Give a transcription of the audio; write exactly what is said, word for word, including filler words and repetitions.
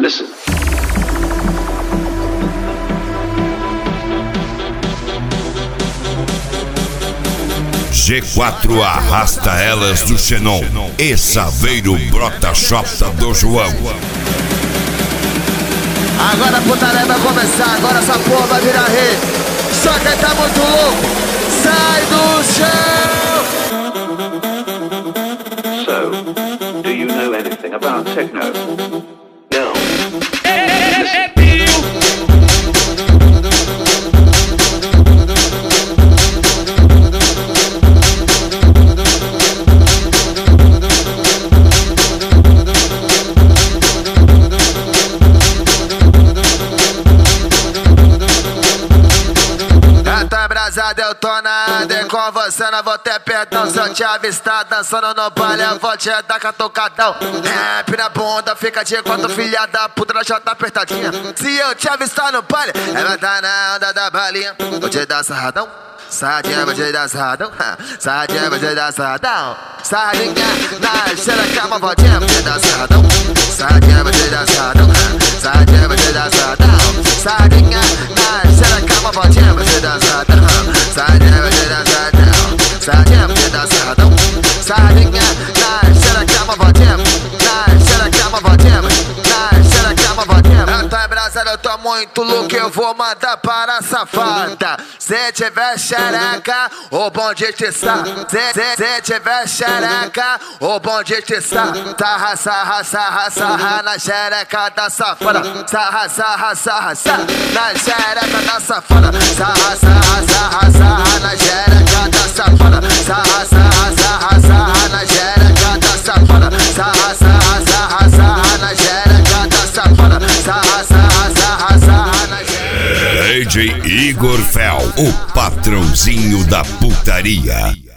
Listen. G quatro arrasta elas do Xenon e Saveiro brota chota do João. Agora a putaria vai começar, agora essa porra vai virar rei. Só quem tá muito louco, sai do chão! So, do you know anything about techno? No. Eu tô na área com você, não vou ter perdão. Se eu te avistar dançando no baile, eu vou te dar catucadão. Rap na bunda, fica de quatro, filha da puta, ela já tá apertadinha. Se eu te avistar no baile, ela tá na onda da balinha. Vou te dar sarradão, sarradinha, vou te dar sarradão. Sarradinha, vou te dar sarradão. Sarradinha, na xereca, uma voltinha, vou te dar sarradão. Sarradinha, vou te dar sarradão. Sarradinha, vou te dar sarradão. Sarradinha, na xereca, uma voltinha, vou te dar sarradão. Sardinha, vai te dar sarradão. Sardinha, vai te dar sarradão. Sardinha, na xereca, uma voltinha. Na xereca, uma voltinha. Na xereca, uma voltinha. Eu tô abraçado, eu tô muito louco, eu vou mandar para a safada. Se tiver xereca, o bom de te sa. Se, se, se tiver xereca, o bom de te sa. Sarra, sarra, sarra, sarra na xereca da safada. Sarra, sarra, sarra, sarra na xereca da safada. Sarra, sarra, sarra, sarra na xereca da safada. Sarra, sarra, sarra, sarra na xereca da safada. Sarra, sarra, sarra, sarra na xereca da safada. Sarra, sarra, sarra, sarra na xereca. D J Igor Fel, o patrãozinho da putaria.